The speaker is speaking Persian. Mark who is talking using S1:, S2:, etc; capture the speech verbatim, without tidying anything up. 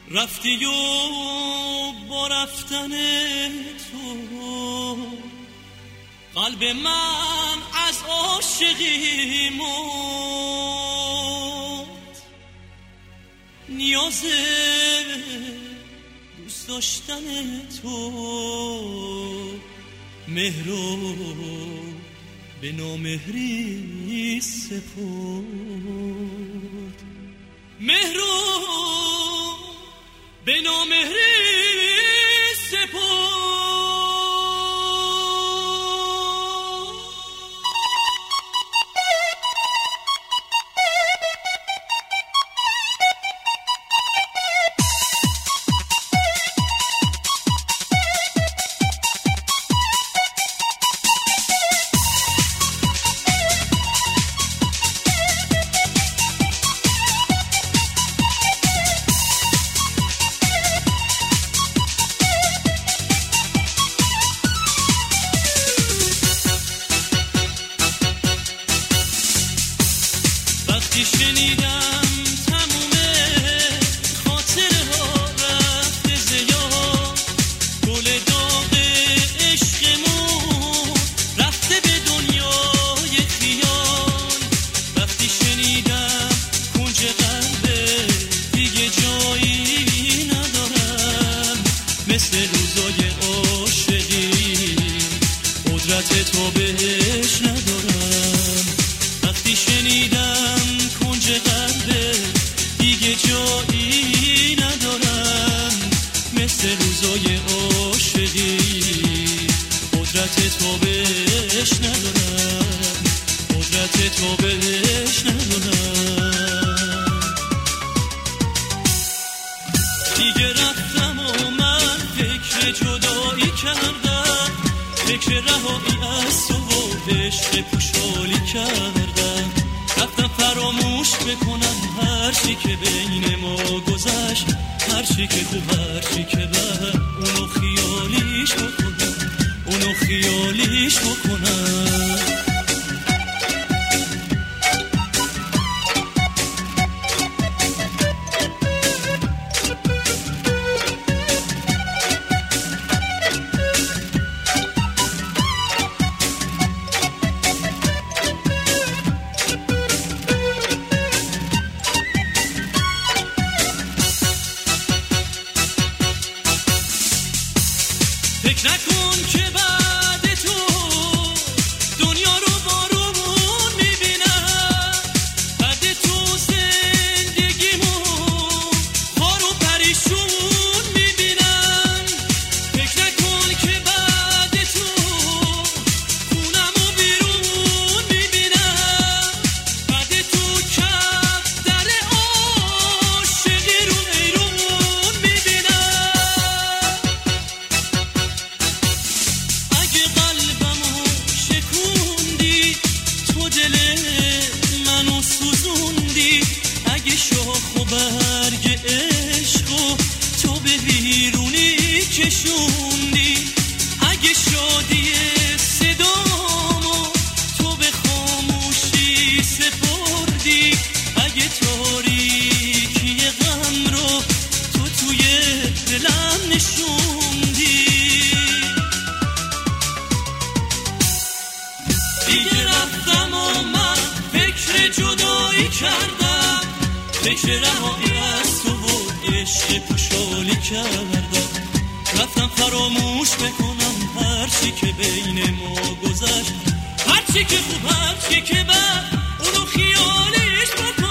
S1: رفتی و با رفتن تو قلب من از عاشقی مرد. نیاز دوست داشتن تو مهرو به نامهری سپرد. مهرو به نامهری سپرد. وقتی شنیدم تموم خاطره ها رفته زیاد، گل داغ عشقمون رفته به دنیای خیال. وقتی شنیدم کنج قلبه دیگه جایی ندارم، مثل روزای عاشقی قدرت تو بهش ندارم. وقتی شنیدم کنج قلبه دیگه جایی ندارم، مثل روزای عاشقی قدرت تو بهش ندارم، قدرت تو بهش ندارم. دیگه رفتم و من فکر جدایی کردم، فکر رهایی از تو و عشق پوشالی کردم. رفتم فراموش بکنم هر چی که بین ما گذشت، هر چی که خوب هر چی که بد، اونو خیالیش بکنم، اونو خیالیش بکنم. فکر نکن که بعد تو دنیا رو بارون میبینم، بعد تو زندگیمون خار و پریشون میبینم. فکر نکن که بعد تو خونم و بیرون میبینم، بعد تو کف در عاشقی رو ایرون میبینم. منو سوزوندی، اگه شاخ و برگ عشقو تو به بیرونی کشوندی، اگه شادی صدامو تو به خاموشی سپردی، اگه تاریکی غم رو تو توی دلم نشوندی. دیگه رفتم و من فکر جدایی کردم، فکر رهایی از تو و عشق پوشالی کردم. رفتم فراموش بکنم هر چی که بین ما گذشت، هر چی که خوب هر چی که بد، اونو خیالیش بکنم.